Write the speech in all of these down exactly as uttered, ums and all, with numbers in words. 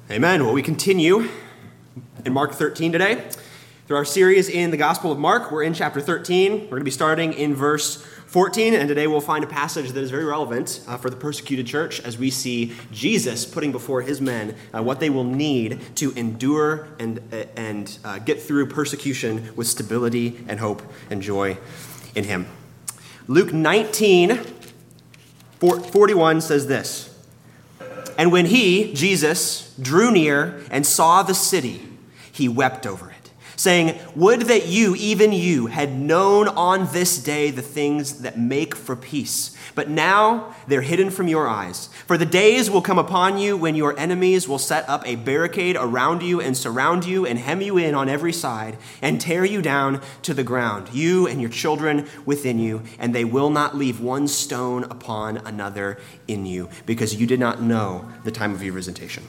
Amen. Well, we continue in Mark thirteen today. Through our series in the Gospel of Mark, we're in chapter thirteen. We're going to be starting in verse fourteen, and today we'll find a passage that is very relevant uh, for the persecuted church as we see Jesus putting before his men uh, what they will need to endure and, uh, and uh, get through persecution with stability and hope and joy in him. Luke nineteen, forty-one says this, "And when he, Jesus, drew near and saw the city, he wept over it, saying, 'Would that you, even you, had known on this day the things that make for peace. But now they're hidden from your eyes. For the days will come upon you when your enemies will set up a barricade around you and surround you and hem you in on every side and tear you down to the ground, you and your children within you, and they will not leave one stone upon another in you, because you did not know the time of your visitation.'"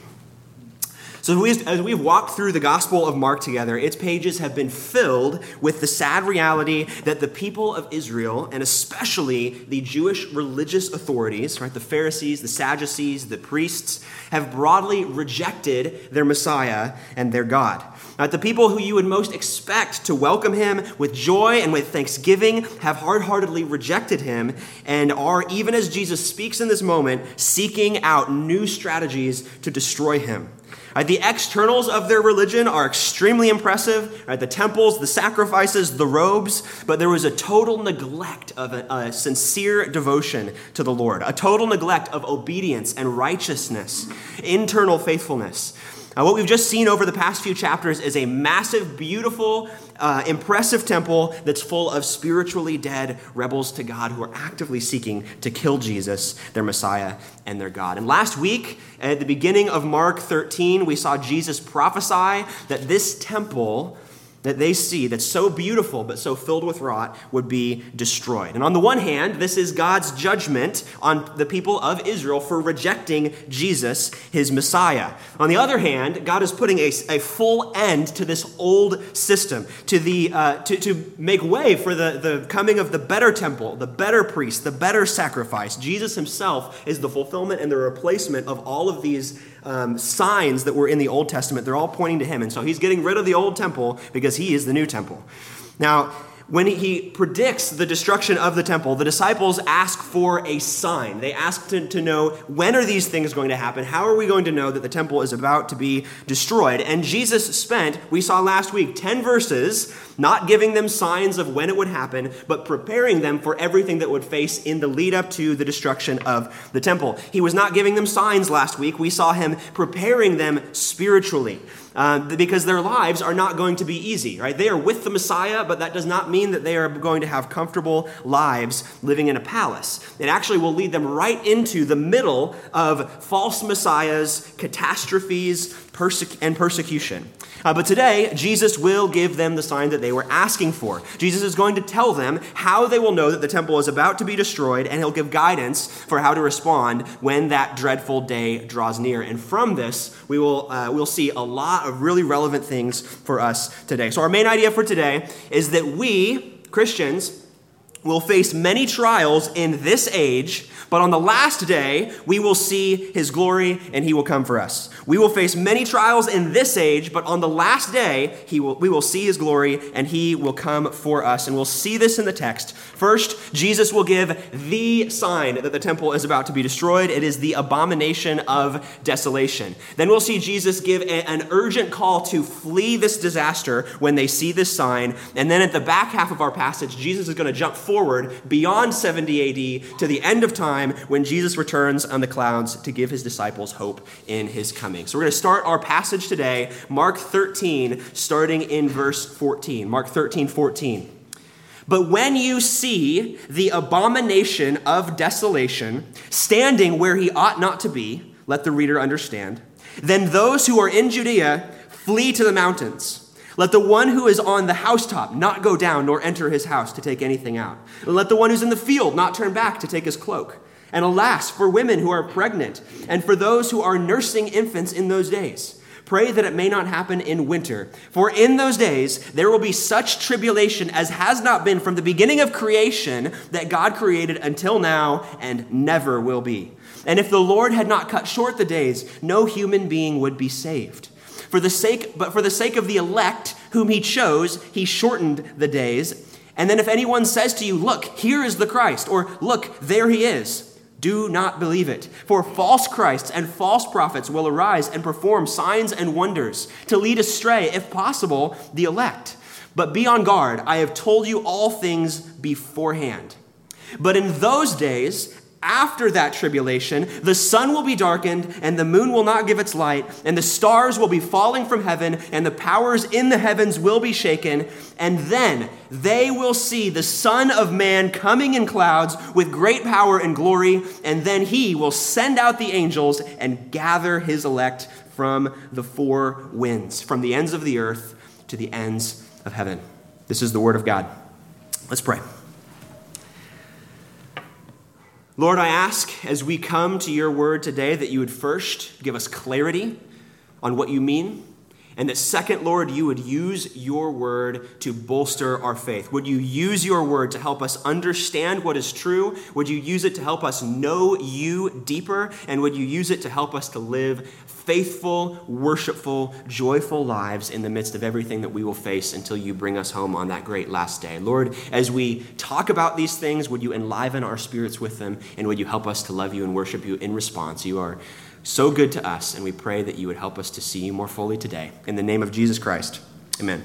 So as we've walked through the Gospel of Mark together, its pages have been filled with the sad reality that the people of Israel, and especially the Jewish religious authorities, right, the Pharisees, the Sadducees, the priests, have broadly rejected their Messiah and their God. Now, the people who you would most expect to welcome him with joy and with thanksgiving have hard-heartedly rejected him and are, even as Jesus speaks in this moment, seeking out new strategies to destroy him. Right, the externals of their religion are extremely impressive, right? The temples, the sacrifices, the robes, but there was a total neglect of a, a sincere devotion to the Lord, a total neglect of obedience and righteousness, internal faithfulness. Uh, what we've just seen over the past few chapters is a massive, beautiful, uh, impressive temple that's full of spiritually dead rebels to God who are actively seeking to kill Jesus, their Messiah, and their God. And last week, at the beginning of Mark thirteen, we saw Jesus prophesy that this temple that they see that's so beautiful but so filled with rot would be destroyed. And on the one hand, this is God's judgment on the people of Israel for rejecting Jesus, his Messiah. On the other hand, God is putting a, a full end to this old system, to the uh, to, to make way for the, the coming of the better temple, the better priest, the better sacrifice. Jesus himself is the fulfillment and the replacement of all of these Um, signs that were in the Old Testament. They're all pointing to him. And so he's getting rid of the old temple because he is the new temple. Now, when he predicts the destruction of the temple, the disciples ask for a sign. They ask to, to know, when are these things going to happen? How are we going to know that the temple is about to be destroyed? And Jesus spent, we saw last week, ten verses not giving them signs of when it would happen, but preparing them for everything that would face in the lead up to the destruction of the temple. He was not giving them signs last week. We saw him preparing them spiritually. Uh, because their lives are not going to be easy, right? They are with the Messiah, but that does not mean that they are going to have comfortable lives living in a palace. It actually will lead them right into the middle of false messiahs, catastrophes, perse- and persecution. Uh, but today, Jesus will give them the sign that they were asking for. Jesus is going to tell them how they will know that the temple is about to be destroyed, and he'll give guidance for how to respond when that dreadful day draws near. And from this, we will uh, we'll see a lot of really relevant things for us today. So our main idea for today is that we, Christians, will face many trials in this age, but on the last day, we will see his glory and he will come for us. We will face many trials in this age, but on the last day, he will, we will see his glory and he will come for us. And we'll see this in the text. First, Jesus will give the sign that the temple is about to be destroyed. It is the abomination of desolation. Then we'll see Jesus give a, an urgent call to flee this disaster when they see this sign. And then at the back half of our passage, Jesus is going to jump forward beyond seventy A D to the end of time when Jesus returns on the clouds to give his disciples hope in his coming. So we're going to start our passage today, Mark thirteen, starting in verse fourteen. Mark thirteen, fourteen. "But when you see the abomination of desolation standing where he ought not to be," let the reader understand, "then those who are in Judea flee to the mountains. Let the one who is on the housetop not go down nor enter his house to take anything out. And let the one who's in the field not turn back to take his cloak. And alas, for women who are pregnant and for those who are nursing infants in those days. Pray that it may not happen in winter. For in those days there will be such tribulation as has not been from the beginning of creation that God created until now and never will be. And if the Lord had not cut short the days, no human being would be saved. For the sake, but for the sake of the elect whom he chose, he shortened the days. And then if anyone says to you, look, here is the Christ, or look, there he is, do not believe it. For false Christs and false prophets will arise and perform signs and wonders to lead astray, if possible, the elect. But be on guard. I have told you all things beforehand. But in those days, after that tribulation, the sun will be darkened, and the moon will not give its light, and the stars will be falling from heaven, and the powers in the heavens will be shaken. And then they will see the Son of Man coming in clouds with great power and glory, and then he will send out the angels and gather his elect from the four winds, from the ends of the earth to the ends of heaven. This is the word of God. Let's pray. Lord, I ask as we come to your word today that you would first give us clarity on what you mean, and that second, Lord, you would use your word to bolster our faith. Would you use your word to help us understand what is true? Would you use it to help us know you deeper? And would you use it to help us to live faithful, worshipful, joyful lives in the midst of everything that we will face until you bring us home on that great last day? Lord, as we talk about these things, would you enliven our spirits with them, and would you help us to love you and worship you in response? You are so good to us, and we pray that you would help us to see you more fully today. In the name of Jesus Christ, amen.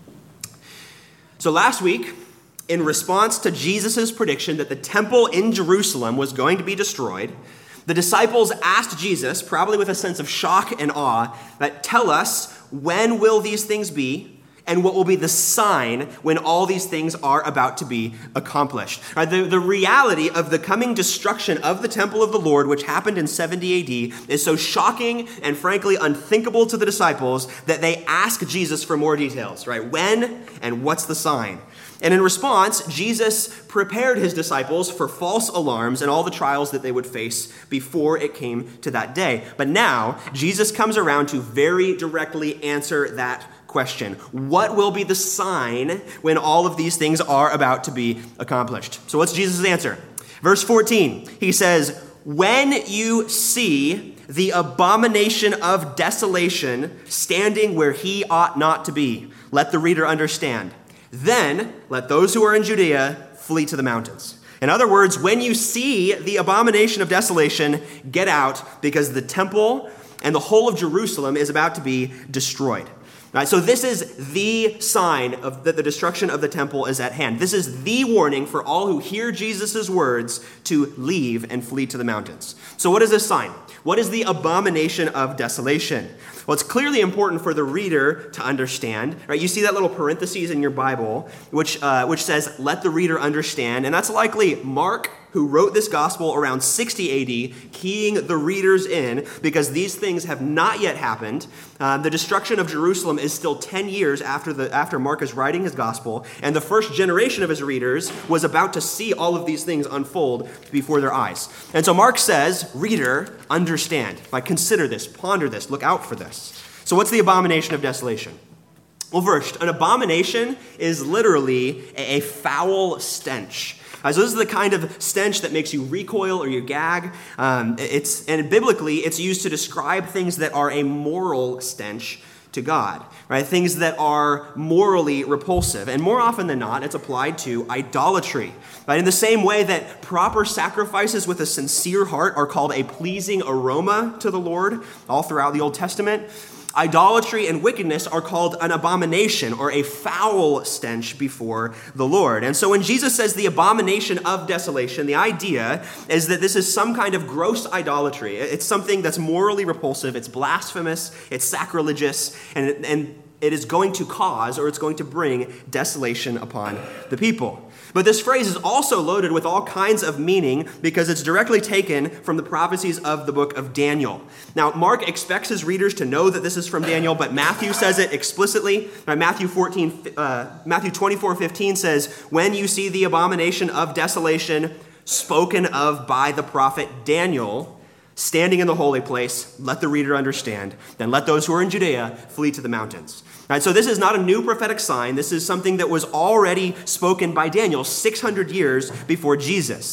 So last week, in response to Jesus' prediction that the temple in Jerusalem was going to be destroyed, the disciples asked Jesus, probably with a sense of shock and awe, that tell us, when will these things be? And what will be the sign when all these things are about to be accomplished? Right, the, the reality of the coming destruction of the temple of the Lord, which happened in seventy A D, is so shocking and frankly unthinkable to the disciples that they ask Jesus for more details, right? When and what's the sign? And in response, Jesus prepared his disciples for false alarms and all the trials that they would face before it came to that day. But now, Jesus comes around to very directly answer that question. What will be the sign when all of these things are about to be accomplished? So what's Jesus' answer? Verse fourteen, he says, when you see the abomination of desolation standing where he ought not to be, let the reader understand. Then let those who are in Judea flee to the mountains. In other words, when you see the abomination of desolation, get out, because the temple and the whole of Jerusalem is about to be destroyed. Right, so this is the sign of that the destruction of the temple is at hand. This is the warning for all who hear Jesus' words to leave and flee to the mountains. So what is this sign? What is the abomination of desolation? Well, it's clearly important for the reader to understand. Right? You see that little parentheses in your Bible, which uh, which says, let the reader understand. And that's likely Mark, who wrote this gospel around sixty A D, keying the readers in, because these things have not yet happened. Uh, the destruction of Jerusalem is still ten years after the after Mark is writing his gospel, and the first generation of his readers was about to see all of these things unfold before their eyes. And so Mark says, reader, understand. Like, consider this, ponder this, look out for this. So what's the abomination of desolation? Well, first, an abomination is literally a, a foul stench. Uh, so this is the kind of stench that makes you recoil or you gag. Um, it's and biblically, it's used to describe things that are a moral stench to God, right? Things that are morally repulsive. And more often than not, it's applied to idolatry. Right? In the same way that proper sacrifices with a sincere heart are called a pleasing aroma to the Lord all throughout the Old Testament, idolatry and wickedness are called an abomination or a foul stench before the Lord. And so when Jesus says the abomination of desolation, the idea is that this is some kind of gross idolatry. It's something that's morally repulsive, it's blasphemous, it's sacrilegious, and, and it is going to cause or it's going to bring desolation upon the people. But this phrase is also loaded with all kinds of meaning because it's directly taken from the prophecies of the book of Daniel. Now, Mark expects his readers to know that this is from Daniel, but Matthew says it explicitly. Matthew fourteen, uh, Matthew twenty-four fifteen says, when you see the abomination of desolation spoken of by the prophet Daniel, standing in the holy place, let the reader understand. Then let those who are in Judea flee to the mountains. Right, so this is not a new prophetic sign. This is something that was already spoken by Daniel six hundred years before Jesus.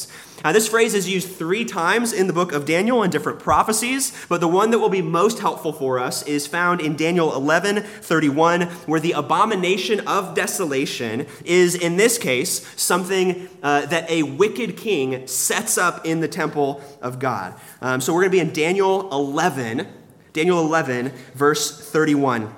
Uh, this phrase is used three times in the book of Daniel in different prophecies, but the one that will be most helpful for us is found in Daniel eleven thirty-one, where the abomination of desolation is, in this case, something uh, that a wicked king sets up in the temple of God. Um, so we're going to be in Daniel eleven, Daniel eleven, verse thirty-one.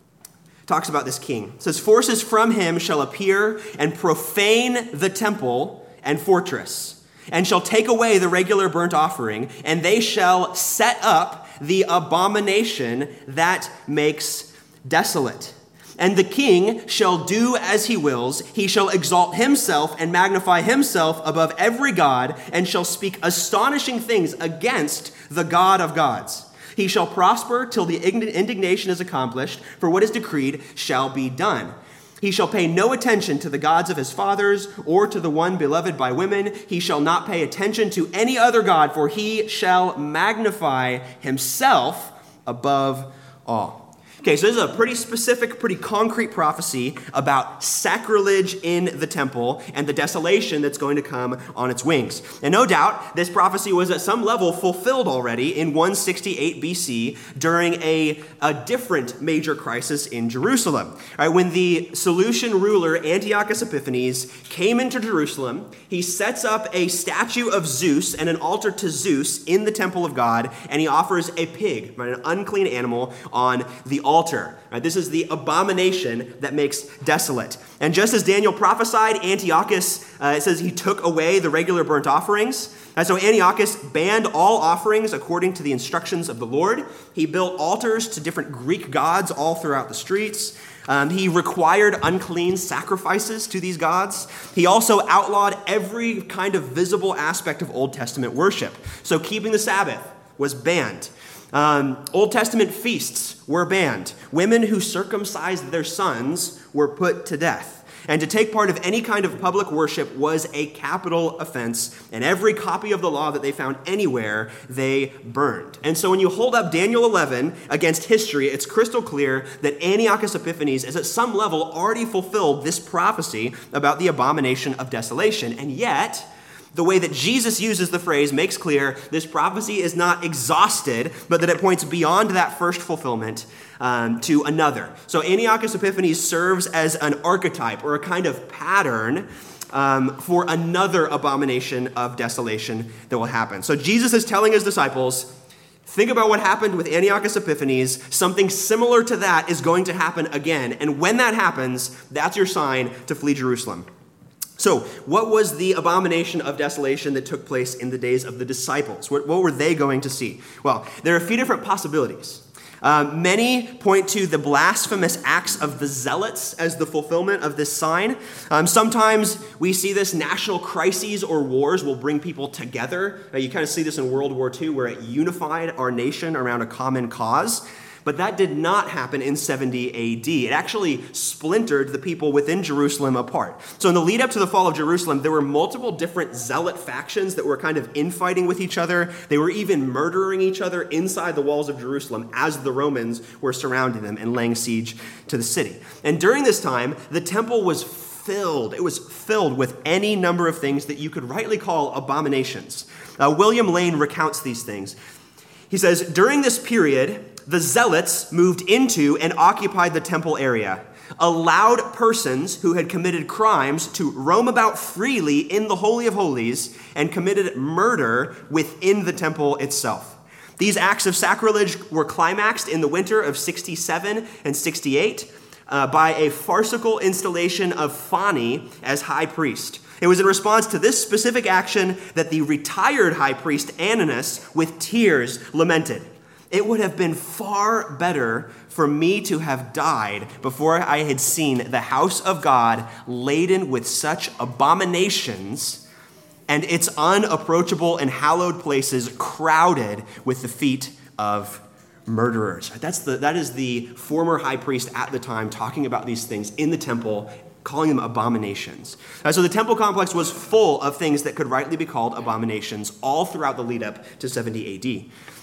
Talks about this king. It says, "Forces from him shall appear and profane the temple and fortress, and shall take away the regular burnt offering, and they shall set up the abomination that makes desolate. And the king shall do as he wills. He shall exalt himself and magnify himself above every god, and shall speak astonishing things against the God of gods. He shall prosper till the indignation is accomplished, for what is decreed shall be done. He shall pay no attention to the gods of his fathers, or to the one beloved by women. He shall not pay attention to any other god, for he shall magnify himself above all." Okay, so this is a pretty specific, pretty concrete prophecy about sacrilege in the temple and the desolation that's going to come on its wings. And no doubt, this prophecy was at some level fulfilled already in one sixty-eight B C during a, a different major crisis in Jerusalem. All right, when the Seleucian ruler Antiochus Epiphanes came into Jerusalem, he sets up a statue of Zeus and an altar to Zeus in the temple of God, and he offers a pig, right, an unclean animal, on the altar. altar. Right? This is the abomination that makes desolate. And just as Daniel prophesied, Antiochus, uh, it says he took away the regular burnt offerings. And so Antiochus banned all offerings according to the instructions of the Lord. He built altars to different Greek gods all throughout the streets. Um, he required unclean sacrifices to these gods. He also outlawed every kind of visible aspect of Old Testament worship. So keeping the Sabbath was banned. Um, Old Testament feasts were banned. Women who circumcised their sons were put to death. And to take part of any kind of public worship was a capital offense, and every copy of the law that they found anywhere, they burned. And so when you hold up Daniel eleven against history, it's crystal clear that Antiochus Epiphanes has at some level already fulfilled this prophecy about the abomination of desolation. And yet, the way that Jesus uses the phrase makes clear this prophecy is not exhausted, but that it points beyond that first fulfillment um, to another. So Antiochus Epiphanes serves as an archetype or a kind of pattern um, for another abomination of desolation that will happen. So Jesus is telling his disciples, think about what happened with Antiochus Epiphanes. Something similar to that is going to happen again. And when that happens, that's your sign to flee Jerusalem. So, what was the abomination of desolation that took place in the days of the disciples? What, what were they going to see? Well, there are a few different possibilities. Um, many point to the blasphemous acts of the zealots as the fulfillment of this sign. Um, sometimes we see this national crises or wars will bring people together. Uh, you kind of see this in World War Two, where it unified our nation around a common cause. But that did not happen in seventy A D. It actually splintered the people within Jerusalem apart. So in the lead up to the fall of Jerusalem, there were multiple different zealot factions that were kind of infighting with each other. They were even murdering each other inside the walls of Jerusalem as the Romans were surrounding them and laying siege to the city. And during this time, the temple was filled. It was filled with any number of things that you could rightly call abominations. Uh, William Lane recounts these things. He says, during this period, the zealots moved into and occupied the temple area, allowed persons who had committed crimes to roam about freely in the Holy of Holies, and committed murder within the temple itself. These acts of sacrilege were climaxed in the winter of sixty-seven and sixty-eight uh, by a farcical installation of Phani as high priest. It was in response to this specific action that the retired high priest Ananus, with tears, lamented, "It would have been far better for me to have died before I had seen the house of God laden with such abominations and its unapproachable and hallowed places crowded with the feet of murderers." That's the, that is the former high priest at the time talking about these things in the temple, calling them abominations. Uh, so the temple complex was full of things that could rightly be called abominations all throughout the lead up to seventy A D.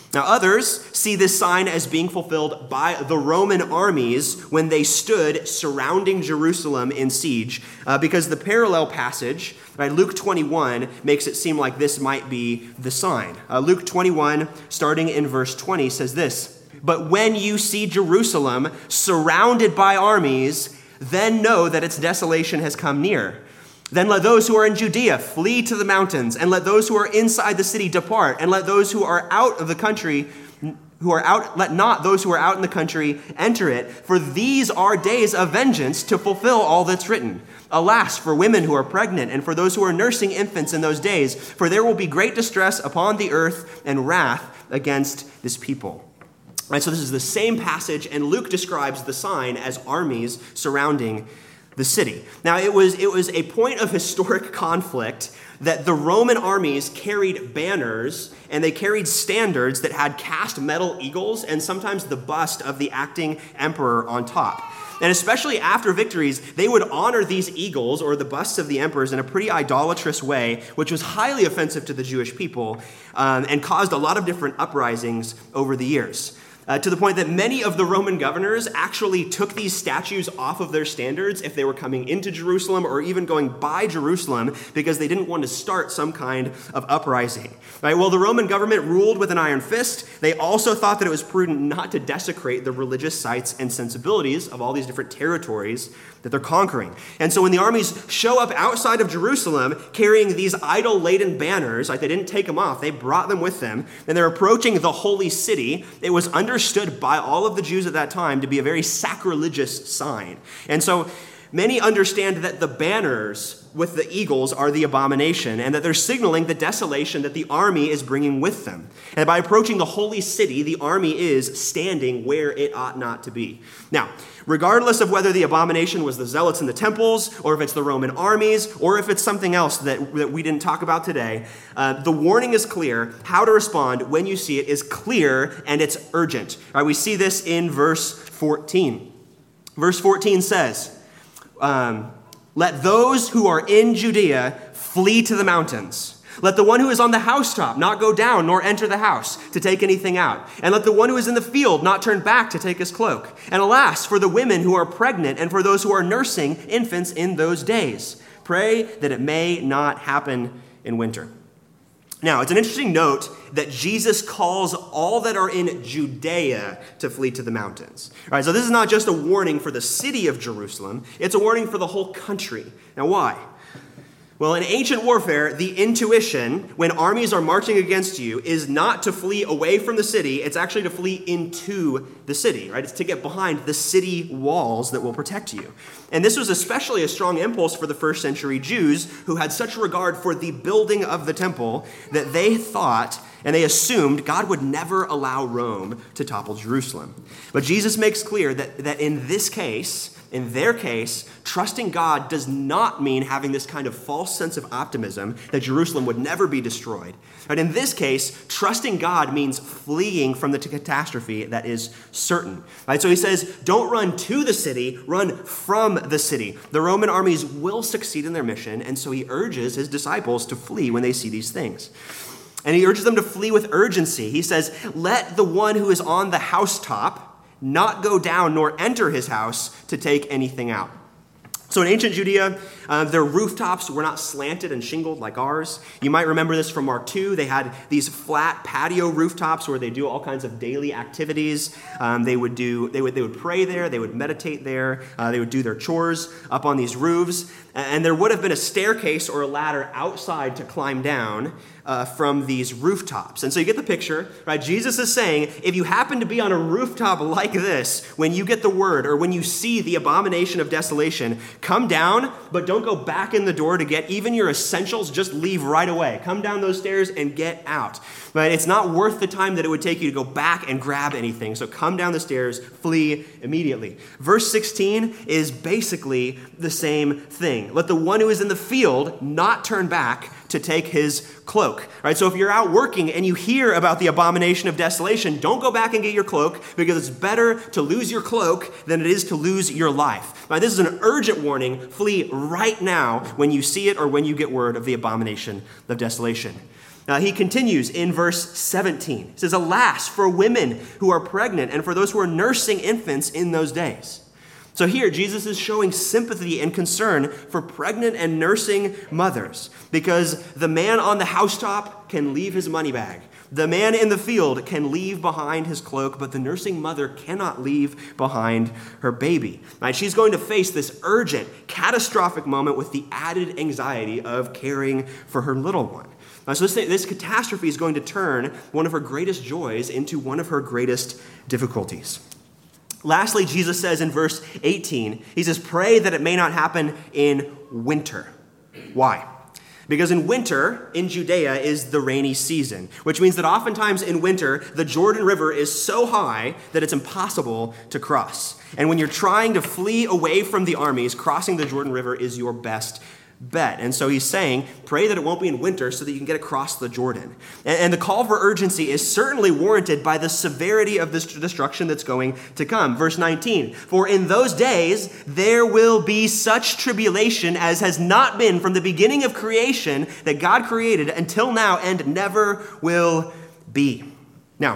Now, others see this sign as being fulfilled by the Roman armies when they stood surrounding Jerusalem in siege, uh, because the parallel passage, right, Luke twenty-one, makes it seem like this might be the sign. Uh, Luke twenty-one, starting in verse twenty, says this, "But when you see Jerusalem surrounded by armies, then know that its desolation has come near. Then let those who are in Judea flee to the mountains, and let those who are inside the city depart, and let those who are out of the country, who are out, let not those who are out in the country enter it, for these are days of vengeance to fulfill all that's written. Alas, for women who are pregnant, and for those who are nursing infants in those days, for there will be great distress upon the earth and wrath against this people." Right, so this is the same passage, and Luke describes the sign as armies surrounding the city. Now, it was it was a point of historic conflict that the Roman armies carried banners and they carried standards that had cast metal eagles and sometimes the bust of the acting emperor on top. And especially after victories, they would honor these eagles or the busts of the emperors in a pretty idolatrous way, which was highly offensive to the Jewish people, um, and caused a lot of different uprisings over the years. Uh, to the point that many of the Roman governors actually took these statues off of their standards if they were coming into Jerusalem or even going by Jerusalem because they didn't want to start some kind of uprising. Right? Well, the Roman government ruled with an iron fist. They also thought that it was prudent not to desecrate the religious sites and sensibilities of all these different territories that they're conquering. And so when the armies show up outside of Jerusalem carrying these idol-laden banners, like they didn't take them off, they brought them with them, and they're approaching the holy city, it was understood by all of the Jews at that time to be a very sacrilegious sign. And so many understand that the banners with the eagles are the abomination and that they're signaling the desolation that the army is bringing with them. And by approaching the holy city, the army is standing where it ought not to be. Now, regardless of whether the abomination was the zealots in the temples or if it's the Roman armies or if it's something else that, that we didn't talk about today, uh, the warning is clear. How to respond when you see it is clear and it's urgent. All right, we see this in verse fourteen. Verse fourteen says, Um, let those who are in Judea flee to the mountains. Let the one who is on the housetop not go down nor enter the house to take anything out. And let the one who is in the field not turn back to take his cloak. And alas, for the women who are pregnant and for those who are nursing infants in those days. Pray that it may not happen in winter. Now, it's an interesting note that Jesus calls all that are in Judea to flee to the mountains. All right, so this is not just a warning for the city of Jerusalem, it's a warning for the whole country. Now, why? Well, in ancient warfare, the intuition when armies are marching against you is not to flee away from the city, it's actually to flee into the city, right? It's to get behind the city walls that will protect you. And this was especially a strong impulse for the first century Jews who had such regard for the building of the temple that they thought and they assumed God would never allow Rome to topple Jerusalem. But Jesus makes clear that, that in this case, in their case, trusting God does not mean having this kind of false sense of optimism that Jerusalem would never be destroyed. But in this case, trusting God means fleeing from the catastrophe that is certain. Right? So he says, don't run to the city, run from the city. The Roman armies will succeed in their mission, and so he urges his disciples to flee when they see these things. And he urges them to flee with urgency. He says, let the one who is on the housetop not go down nor enter his house to take anything out. So in ancient Judea, uh, their rooftops were not slanted and shingled like ours. You might remember this from Mark two. They had these flat patio rooftops where they do all kinds of daily activities. Um, they would do, they would, they would pray there. They would meditate there. Uh, they would do their chores up on these roofs. And there would have been a staircase or a ladder outside to climb down uh, from these rooftops. And so you get the picture, right? Jesus is saying, if you happen to be on a rooftop like this, when you get the word or when you see the abomination of desolation, come down, but don't go back in the door to get even your essentials. Just leave right away. Come down those stairs and get out. Right? It's not worth the time that it would take you to go back and grab anything. So come down the stairs, flee immediately. Verse sixteen is basically the same thing. Let the one who is in the field not turn back to take his cloak. Right? So if you're out working and you hear about the abomination of desolation, don't go back and get your cloak because it's better to lose your cloak than it is to lose your life. Right? This is an urgent warning. Flee right now when you see it or when you get word of the abomination of desolation. Uh, he continues in verse seventeen. He says, "Alas, for women who are pregnant and for those who are nursing infants in those days." So here, Jesus is showing sympathy and concern for pregnant and nursing mothers, because the man on the housetop can leave his money bag. The man in the field can leave behind his cloak, but the nursing mother cannot leave behind her baby. Right? She's going to face this urgent, catastrophic moment with the added anxiety of caring for her little one. Now, so this, this catastrophe is going to turn one of her greatest joys into one of her greatest difficulties. Lastly, Jesus says in verse eighteen, he says, "Pray that it may not happen in winter." Why? Because in winter, in Judea, is the rainy season, which means that oftentimes in winter, the Jordan River is so high that it's impossible to cross. And when you're trying to flee away from the armies, crossing the Jordan River is your best bet. And so he's saying, pray that it won't be in winter so that you can get across the Jordan. And, and the call for urgency is certainly warranted by the severity of this destruction that's going to come. Verse nineteen, "For in those days there will be such tribulation as has not been from the beginning of creation that God created until now and never will be." Now,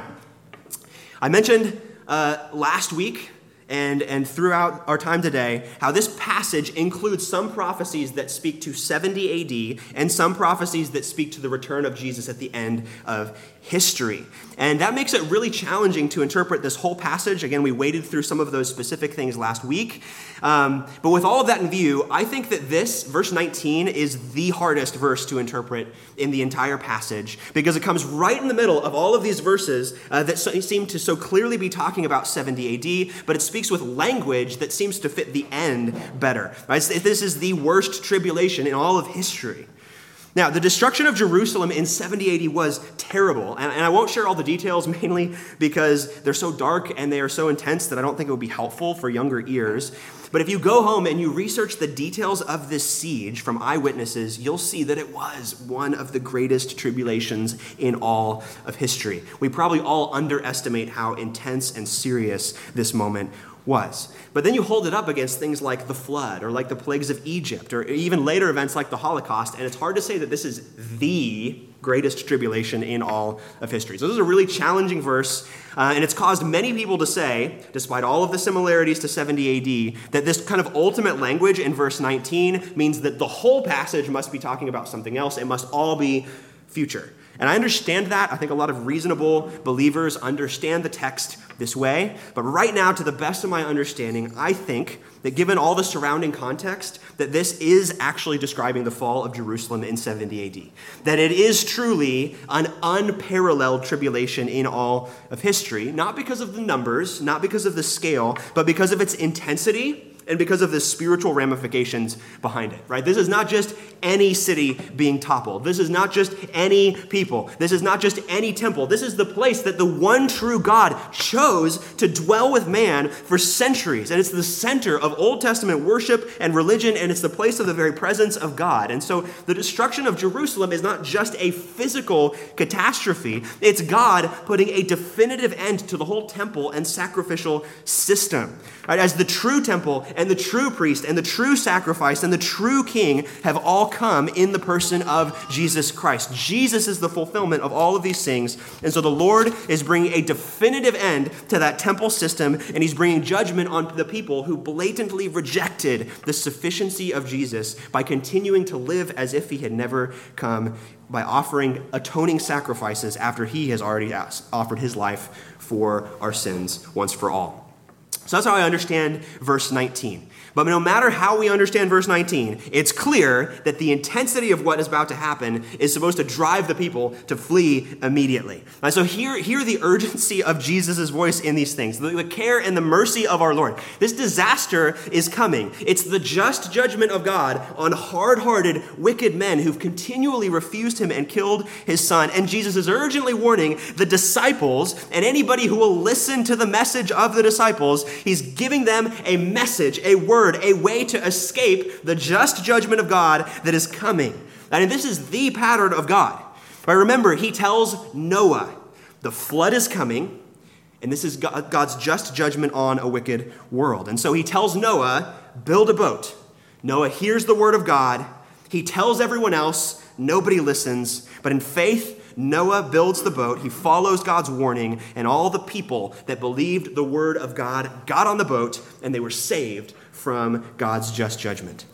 I mentioned uh, last week And, and throughout our time today, how this passage includes some prophecies that speak to seventy A D and some prophecies that speak to the return of Jesus at the end of history. And that makes it really challenging to interpret this whole passage. Again, we waded through some of those specific things last week. Um, but with all of that in view, I think that this, verse nineteen, is the hardest verse to interpret in the entire passage, because it comes right in the middle of all of these verses uh, that so, seem to so clearly be talking about seventy A D, but it speaks with language that seems to fit the end better. Right? This is the worst tribulation in all of history. Now, the destruction of Jerusalem in seventy A D was terrible, and, and I won't share all the details, mainly because they're so dark and they are so intense that I don't think it would be helpful for younger ears. But if you go home and you research the details of this siege from eyewitnesses, you'll see that it was one of the greatest tribulations in all of history. We probably all underestimate how intense and serious this moment was. But then you hold it up against things like the flood or like the plagues of Egypt or even later events like the Holocaust, and it's hard to say that this is the greatest tribulation in all of history. So this is a really challenging verse, uh, and it's caused many people to say, despite all of the similarities to seventy A D, that this kind of ultimate language in verse nineteen means that the whole passage must be talking about something else. It must all be future. And I understand that. I think a lot of reasonable believers understand the text this way. But right now, to the best of my understanding, I think that given all the surrounding context, that this is actually describing the fall of Jerusalem in seventy A D. That it is truly an unparalleled tribulation in all of history, not because of the numbers, not because of the scale, but because of its intensity and because of the spiritual ramifications behind it, right? This is not just any city being toppled. This is not just any people. This is not just any temple. This is the place that the one true God chose to dwell with man for centuries. And it's the center of Old Testament worship and religion, and it's the place of the very presence of God. And so the destruction of Jerusalem is not just a physical catastrophe. It's God putting a definitive end to the whole temple and sacrificial system. Right? As the true temple and the true priest and the true sacrifice and the true king have all come in the person of Jesus Christ. Jesus is the fulfillment of all of these things. And so the Lord is bringing a definitive end to that temple system, and he's bringing judgment on the people who blatantly rejected the sufficiency of Jesus by continuing to live as if he had never come, by offering atoning sacrifices after he has already asked, offered his life for our sins once for all. So that's how I understand verse nineteen. But no matter how we understand verse nineteen, it's clear that the intensity of what is about to happen is supposed to drive the people to flee immediately. And so hear, hear the urgency of Jesus' voice in these things, the, the care and the mercy of our Lord. This disaster is coming. It's the just judgment of God on hard-hearted, wicked men who've continually refused him and killed his son. And Jesus is urgently warning the disciples and anybody who will listen to the message of the disciples. He's giving them a message, a word, a way to escape the just judgment of God that is coming. And this is the pattern of God. But remember, he tells Noah, the flood is coming, and this is God's just judgment on a wicked world. And so he tells Noah, build a boat. Noah hears the word of God. He tells everyone else, nobody listens. But in faith, Noah builds the boat, he follows God's warning, and all the people that believed the word of God got on the boat, and they were saved from God's just judgment.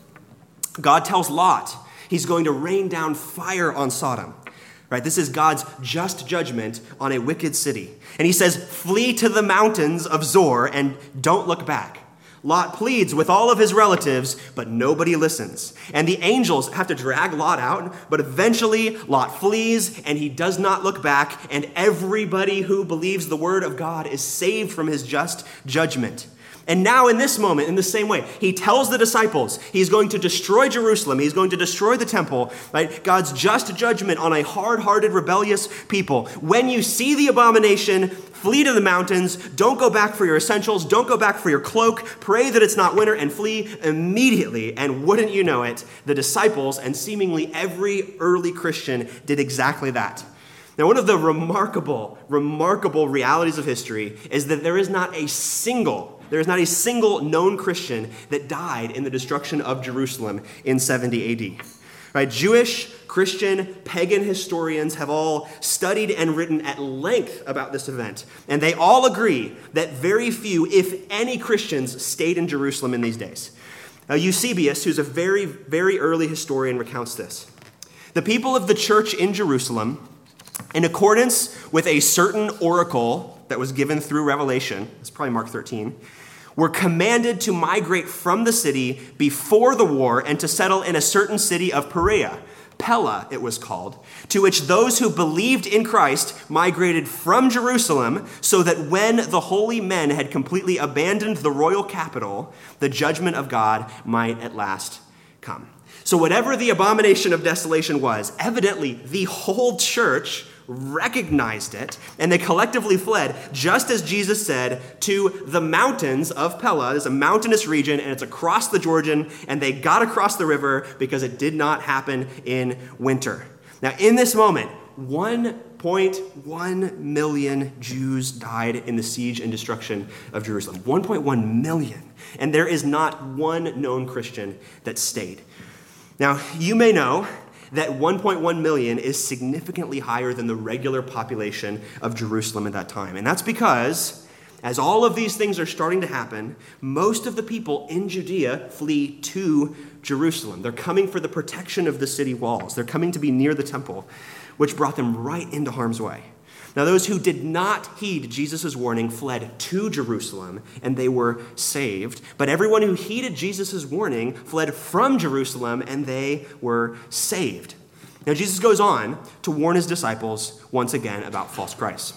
God tells Lot he's going to rain down fire on Sodom. Right? This is God's just judgment on a wicked city. And he says, flee to the mountains of Zor and don't look back. Lot pleads with all of his relatives, but nobody listens. And the angels have to drag Lot out, but eventually Lot flees and he does not look back, and everybody who believes the word of God is saved from his just judgment. And now in this moment, in the same way, he tells the disciples he's going to destroy Jerusalem. He's going to destroy the temple, right? God's just judgment on a hard-hearted, rebellious people. When you see the abomination, flee to the mountains. Don't go back for your essentials. Don't go back for your cloak. Pray that it's not winter and flee immediately. And wouldn't you know it, the disciples and seemingly every early Christian did exactly that. Now, one of the remarkable, remarkable realities of history is that there is not a single There is not a single known Christian that died in the destruction of Jerusalem in seventy A D. Right? Jewish, Christian, pagan historians have all studied and written at length about this event, and they all agree that very few, if any, Christians stayed in Jerusalem in these days. Now, Eusebius, who's a very, very early historian, recounts this. The people of the church in Jerusalem, in accordance with a certain oracle that was given through Revelation, it's probably Mark thirteen, were commanded to migrate from the city before the war and to settle in a certain city of Perea, Pella it was called, to which those who believed in Christ migrated from Jerusalem, so that when the holy men had completely abandoned the royal capital, the judgment of God might at last come. So whatever the abomination of desolation was, evidently the whole church recognized it, and they collectively fled, just as Jesus said, to the mountains of Pella. It's a mountainous region, and it's across the Jordan, and they got across the river because it did not happen in winter. Now, in this moment, one point one million Jews died in the siege and destruction of Jerusalem. one point one million. And there is not one known Christian that stayed. Now, you may know that one point one million is significantly higher than the regular population of Jerusalem at that time. And that's because, as all of these things are starting to happen, most of the people in Judea flee to Jerusalem. They're coming for the protection of the city walls. They're coming to be near the temple, which brought them right into harm's way. Now, those who did not heed Jesus' warning fled to Jerusalem, and they were saved. But everyone who heeded Jesus' warning fled from Jerusalem, and they were saved. Now, Jesus goes on to warn his disciples once again about false Christs.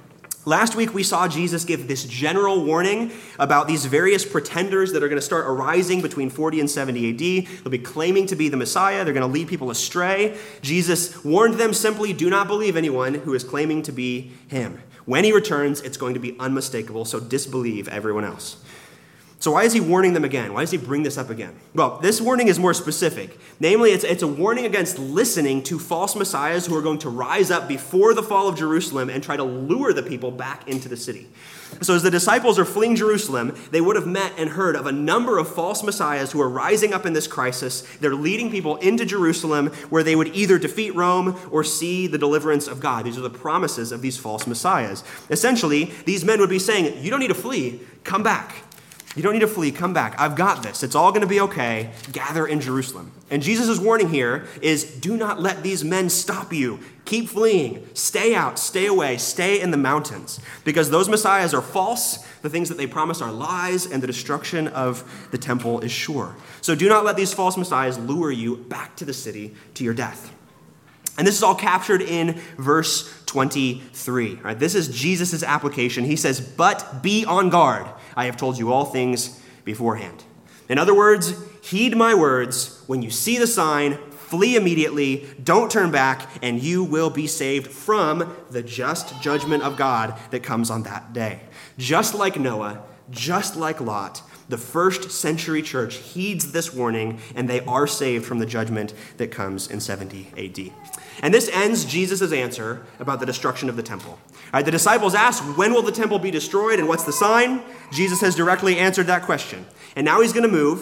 Last week, we saw Jesus give this general warning about these various pretenders that are going to start arising between forty and seventy A D. They'll be claiming to be the Messiah. They're going to lead people astray. Jesus warned them simply, do not believe anyone who is claiming to be him. When he returns, it's going to be unmistakable, so disbelieve everyone else. So why is he warning them again? Why does he bring this up again? Well, this warning is more specific. Namely, it's, it's a warning against listening to false messiahs who are going to rise up before the fall of Jerusalem and try to lure the people back into the city. So as the disciples are fleeing Jerusalem, they would have met and heard of a number of false messiahs who are rising up in this crisis. They're leading people into Jerusalem where they would either defeat Rome or see the deliverance of God. These are the promises of these false messiahs. Essentially, these men would be saying, you don't need to flee, come back. You don't need to flee, come back. I've got this. It's all going to be okay. Gather in Jerusalem. And Jesus' warning here is, do not let these men stop you. Keep fleeing. Stay out. Stay away. Stay in the mountains. Because those messiahs are false. The things that they promise are lies. And the destruction of the temple is sure. So do not let these false messiahs lure you back to the city to your death. And this is all captured in verse twenty-three. Right? This is Jesus' application. He says, but be on guard. I have told you all things beforehand. In other words, heed my words. When you see the sign, flee immediately. Don't turn back, and you will be saved from the just judgment of God that comes on that day. Just like Noah, just like Lot, the first century church heeds this warning, and they are saved from the judgment that comes in seventy A D. And this ends Jesus' answer about the destruction of the temple. All right, the disciples ask, when will the temple be destroyed and what's the sign? Jesus has directly answered that question. And now he's going to move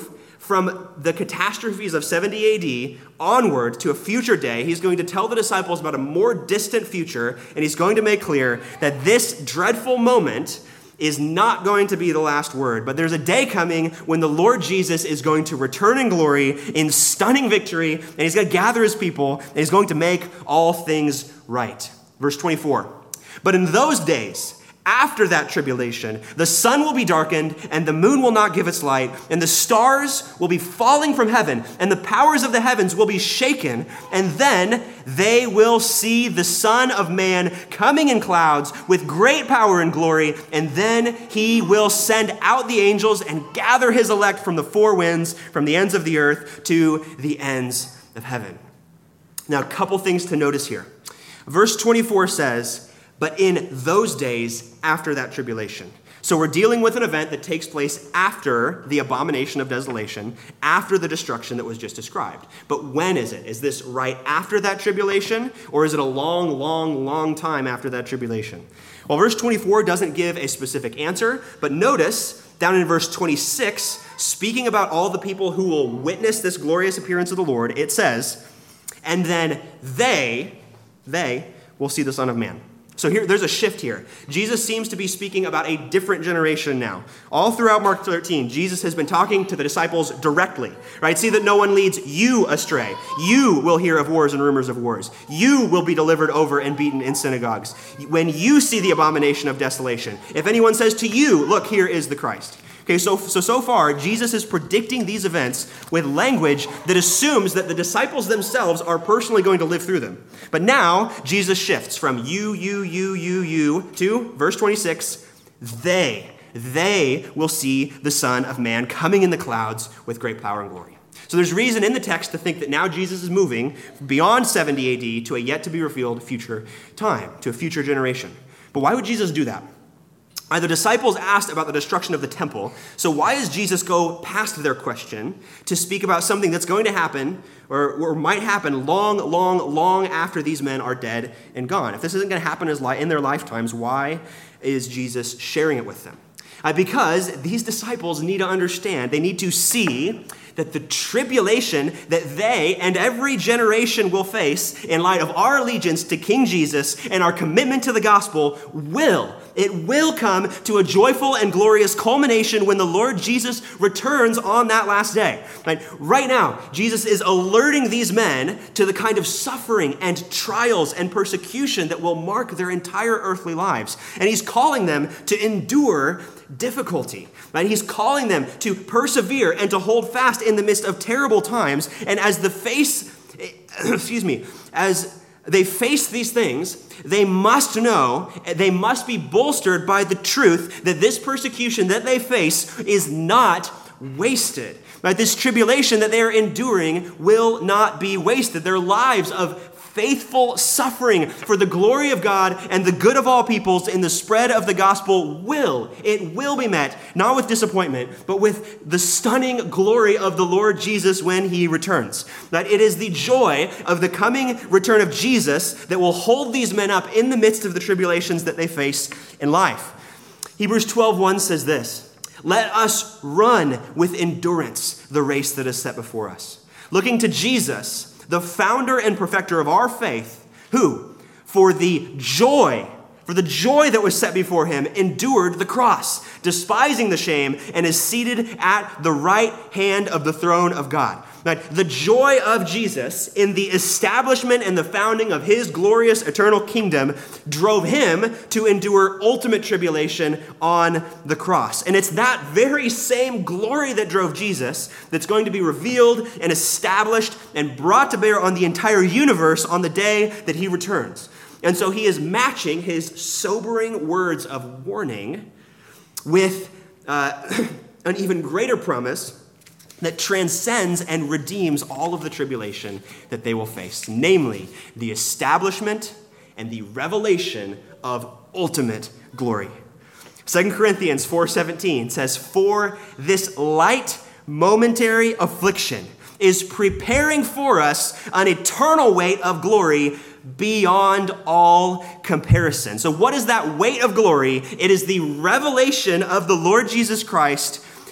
from the catastrophes of seventy A D onward to a future day, he's going to tell the disciples about a more distant future, and he's going to make clear that this dreadful moment is not going to be the last word. But there's a day coming when the Lord Jesus is going to return in glory, in stunning victory, and he's going to gather his people, and he's going to make all things right. Verse twenty-four, but in those days, after that tribulation, the sun will be darkened, and the moon will not give its light, and the stars will be falling from heaven, and the powers of the heavens will be shaken, and then they will see the Son of Man coming in clouds with great power and glory, and then he will send out the angels and gather his elect from the four winds, from the ends of the earth to the ends of heaven. Now, a couple things to notice here. Verse twenty-four says, but in those days after that tribulation. So we're dealing with an event that takes place after the abomination of desolation, after the destruction that was just described. But when is it? Is this right after that tribulation, or is it a long, long, long time after that tribulation? Well, verse twenty-four doesn't give a specific answer, but notice down in verse twenty-six, speaking about all the people who will witness this glorious appearance of the Lord, it says, and then they, they will see the Son of Man. So here, there's a shift here. Jesus seems to be speaking about a different generation now. All throughout Mark thirteen, Jesus has been talking to the disciples directly, right? See that no one leads you astray. You will hear of wars and rumors of wars. You will be delivered over and beaten in synagogues. When you see the abomination of desolation, if anyone says to you, look, here is the Christ. Okay, so, so so far, Jesus is predicting these events with language that assumes that the disciples themselves are personally going to live through them. But now, Jesus shifts from you, you, you, you, you, to verse twenty-six, they, they will see the Son of Man coming in the clouds with great power and glory. So there's reason in the text to think that now Jesus is moving beyond seventy A D to a yet-to-be-revealed future time, to a future generation. But why would Jesus do that? Are the disciples asked about the destruction of the temple? So why does Jesus go past their question to speak about something that's going to happen or, or might happen long, long, long after these men are dead and gone? If this isn't going to happen in their lifetimes, why is Jesus sharing it with them? Uh, because these disciples need to understand, they need to see that the tribulation that they and every generation will face in light of our allegiance to King Jesus and our commitment to the gospel will, it will come to a joyful and glorious culmination when the Lord Jesus returns on that last day. Right, right now, Jesus is alerting these men to the kind of suffering and trials and persecution that will mark their entire earthly lives. And he's calling them to endure difficulty. Right? He's calling them to persevere and to hold fast in the midst of terrible times. And as the face, excuse me, as they face these things, they must know, they must be bolstered by the truth that this persecution that they face is not wasted. Right? This tribulation that they are enduring will not be wasted. Their lives of faithful suffering for the glory of God and the good of all peoples in the spread of the gospel will, it will be met, not with disappointment, but with the stunning glory of the Lord Jesus when he returns. That it is the joy of the coming return of Jesus that will hold these men up in the midst of the tribulations that they face in life. Hebrews twelve one says this, let us run with endurance the race that is set before us, looking to Jesus, the founder and perfecter of our faith, who, for the joy, for the joy that was set before him, endured the cross, despising the shame, and is seated at the right hand of the throne of God. Right? The joy of Jesus in the establishment and the founding of his glorious eternal kingdom drove him to endure ultimate tribulation on the cross. And it's that very same glory that drove Jesus that's going to be revealed and established and brought to bear on the entire universe on the day that he returns. And so he is matching his sobering words of warning with uh, an even greater promise that transcends and redeems all of the tribulation that they will face, namely the establishment and the revelation of ultimate glory. Second Corinthians four seventeen says, for this light momentary affliction is preparing for us an eternal weight of glory beyond all comparison. So what is that weight of glory? It is the revelation of the Lord Jesus Christ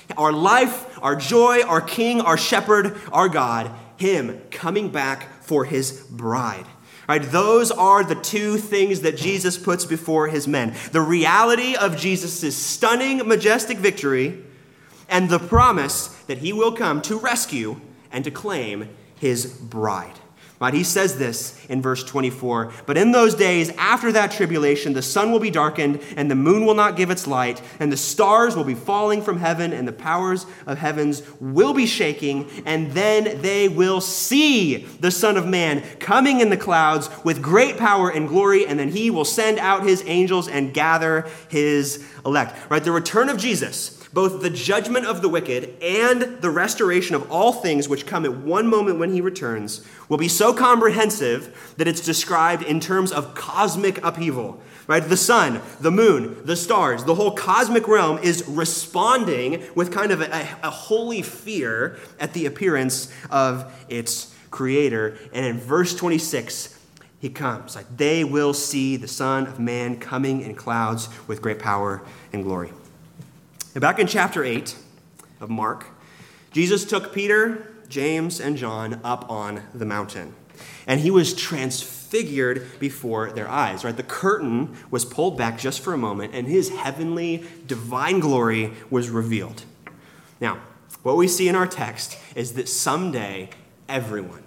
Our life, our joy, our King, our shepherd, our God, him coming back for his bride. Right? Those are the two things that Jesus puts before his men. The reality of Jesus' stunning, majestic victory and the promise that he will come to rescue and to claim his bride. Right? He says this in verse twenty-four, but in those days after that tribulation, the sun will be darkened and the moon will not give its light and the stars will be falling from heaven and the powers of heavens will be shaking, and then they will see the Son of Man coming in the clouds with great power and glory, and then he will send out his angels and gather his elect. Right? The return of Jesus, both the judgment of the wicked and the restoration of all things which come at one moment when he returns, will be so comprehensive that it's described in terms of cosmic upheaval. Right? The sun, the moon, the stars, the whole cosmic realm is responding with kind of a, a holy fear at the appearance of its creator. And in verse twenty-six, he comes. Like, they will see the Son of Man coming in clouds with great power and glory. Now, back in chapter eight of Mark, Jesus took Peter, James, and John up on the mountain, and he was transfigured before their eyes. Right? The curtain was pulled back just for a moment, and his heavenly, divine glory was revealed. Now, what we see in our text is that someday everyone,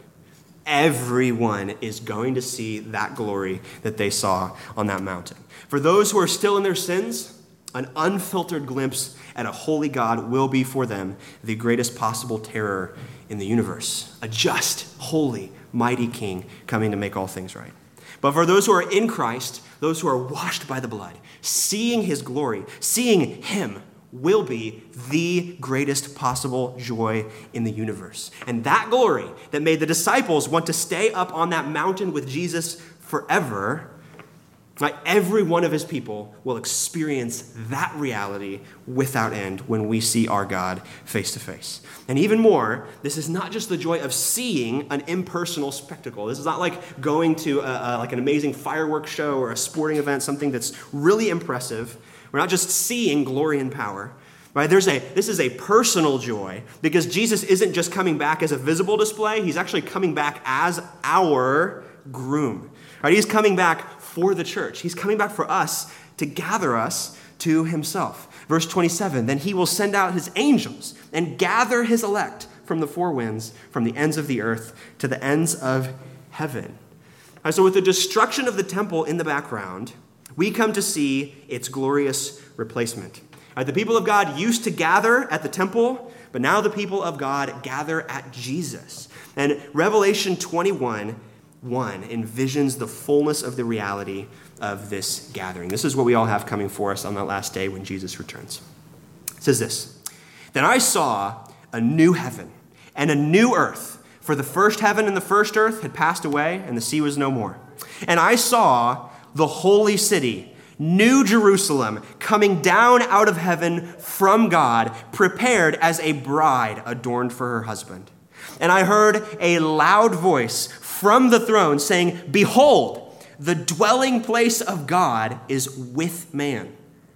everyone is going to see that glory that they saw on that mountain. For those who are still in their sins, an unfiltered glimpse at a holy God will be for them the greatest possible terror in the universe. A just, holy, mighty King coming to make all things right. But for those who are in Christ, those who are washed by the blood, seeing his glory, seeing him will be the greatest possible joy in the universe. And that glory that made the disciples want to stay up on that mountain with Jesus forever, like, every one of his people will experience that reality without end when we see our God face to face. And even more, this is not just the joy of seeing an impersonal spectacle. This is not like going to a, a, like an amazing fireworks show or a sporting event, something that's really impressive. We're not just seeing glory and power. Right? There's a, this is a personal joy because Jesus isn't just coming back as a visible display. He's actually coming back as our groom. Right? He's coming back for the church. He's coming back for us to gather us to himself. Verse twenty-seven, then he will send out his angels and gather his elect from the four winds, from the ends of the earth to the ends of heaven. Right, so with the destruction of the temple in the background, we come to see its glorious replacement. Right, the people of God used to gather at the temple, but now the people of God gather at Jesus. And Revelation twenty-one one envisions the fullness of the reality of this gathering. This is what we all have coming for us on that last day when Jesus returns. It says this, then I saw a new heaven and a new earth, for the first heaven and the first earth had passed away, and the sea was no more. And I saw the holy city, New Jerusalem, coming down out of heaven from God, prepared as a bride adorned for her husband. And I heard a loud voice from the throne saying, behold, the dwelling place of God is with man.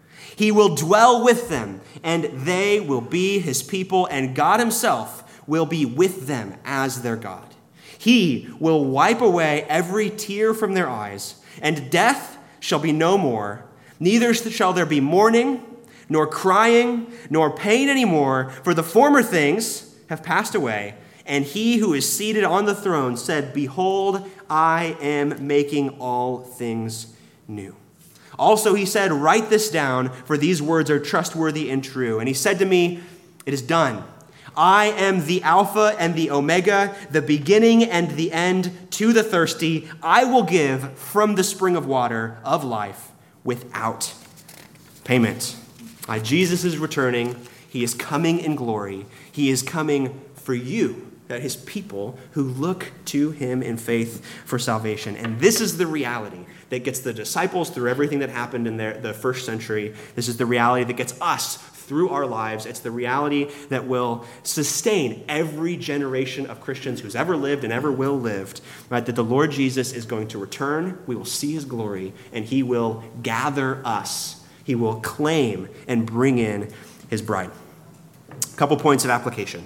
He will dwell with them, and they will be his people, and God himself will be with them as their God. He will wipe away every tear from their eyes, and death shall be no more. Neither shall there be mourning, nor crying, nor pain anymore, for the former things have passed away. And he who is seated on the throne said, behold, I am making all things new. Also, he said, write this down, for these words are trustworthy and true. And he said to me, it is done. I am the Alpha and the Omega, the beginning and the end. To the thirsty, I will give from the spring of water of life without payment. Uh, Jesus is returning. He is coming in glory. He is coming for you. That his people who look to him in faith for salvation. And this is the reality that gets the disciples through everything that happened in their, the first century. This is the reality that gets us through our lives. It's the reality that will sustain every generation of Christians who's ever lived and ever will live. Right? That the Lord Jesus is going to return. We will see his glory, and he will gather us. He will claim and bring in his bride. couple points of application.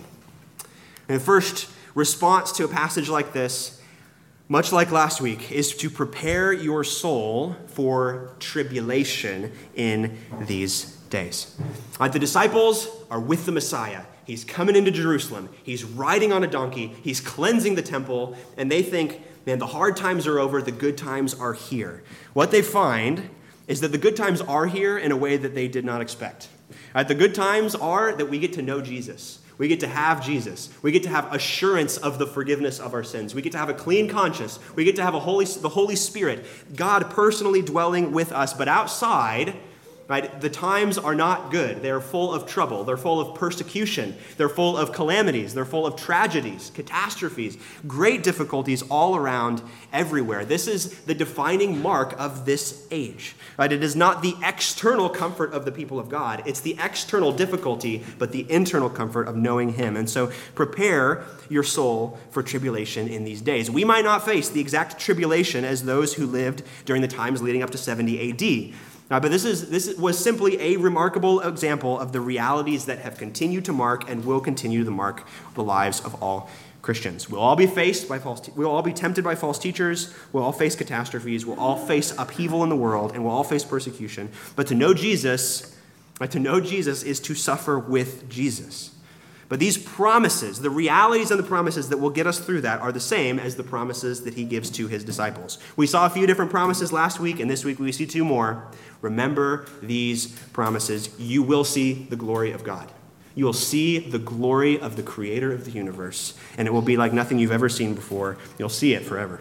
And the first response to a passage like this, much like last week, is to prepare your soul for tribulation in these days. Uh, the disciples are with the Messiah. He's coming into Jerusalem. He's riding on a donkey. He's cleansing the temple. And they think, man, the hard times are over. The good times are here. What they find is that the good times are here in a way that they did not expect. Uh, the good times are that we get to know Jesus. We get to have Jesus. We get to have assurance of the forgiveness of our sins. We get to have a clean conscience. We get to have a Holy, the Holy Spirit, God personally dwelling with us. But outside, right, the times are not good. They're full of trouble. They're full of persecution. They're full of calamities. They're full of tragedies, catastrophes, great difficulties all around everywhere. This is the defining mark of this age. Right? It is not the external comfort of the people of God. It's the external difficulty, but the internal comfort of knowing him. And so prepare your soul for tribulation in these days. We might not face the exact tribulation as those who lived during the times leading up to seventy A D. Uh, but this is this was simply a remarkable example of the realities that have continued to mark and will continue to mark the lives of all Christians. We'll all be faced by false. Te- we'll all be tempted by false teachers. We'll all face catastrophes. We'll all face upheaval in the world, and we'll all face persecution. But to know Jesus, right, to know Jesus is to suffer with Jesus. But these promises, the realities and the promises that will get us through that, are the same as the promises that he gives to his disciples. We saw a few different promises last week, and this week we see two more. Remember these promises. You will see the glory of God. You will see the glory of the creator of the universe, and it will be like nothing you've ever seen before. You'll see it forever.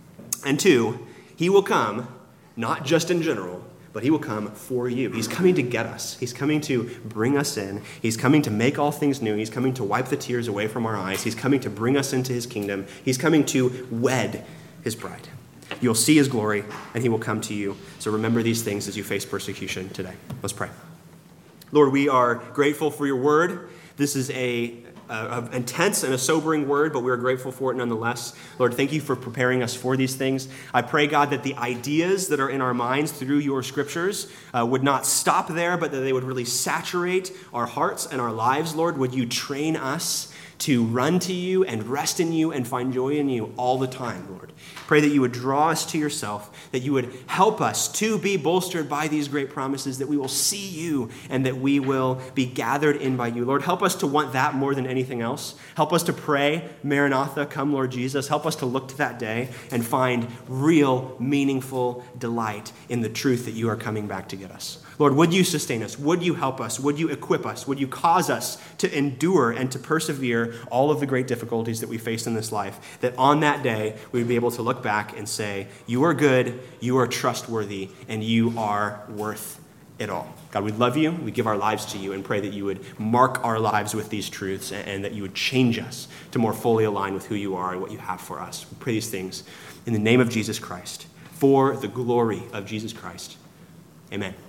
And two, he will come, not just in general, but he will come for you. He's coming to get us. He's coming to bring us in. He's coming to make all things new. He's coming to wipe the tears away from our eyes. He's coming to bring us into his kingdom. He's coming to wed his bride. You'll see his glory, and he will come to you. So remember these things as you face persecution today. Let's pray. Lord, we are grateful for your word. This is a An intense and a sobering word, but we are grateful for it nonetheless. Lord, thank you for preparing us for these things. I pray, God, that the ideas that are in our minds through your scriptures uh, would not stop there, but that they would really saturate our hearts and our lives, Lord. Would you train us to run to you and rest in you and find joy in you all the time, Lord. Pray that you would draw us to yourself, that you would help us to be bolstered by these great promises, that we will see you and that we will be gathered in by you. Lord, help us to want that more than anything else. Help us to pray, Maranatha, come Lord Jesus. Help us to look to that day and find real, meaningful delight in the truth that you are coming back to get us. Lord, would you sustain us? Would you help us? Would you equip us? Would you cause us to endure and to persevere all of the great difficulties that we face in this life, that on that day we would be able to look back and say, you are good, you are trustworthy, and you are worth it all. God, we love you. We give our lives to you and pray that you would mark our lives with these truths and, and that you would change us to more fully align with who you are and what you have for us. We pray these things in the name of Jesus Christ, for the glory of Jesus Christ. Amen.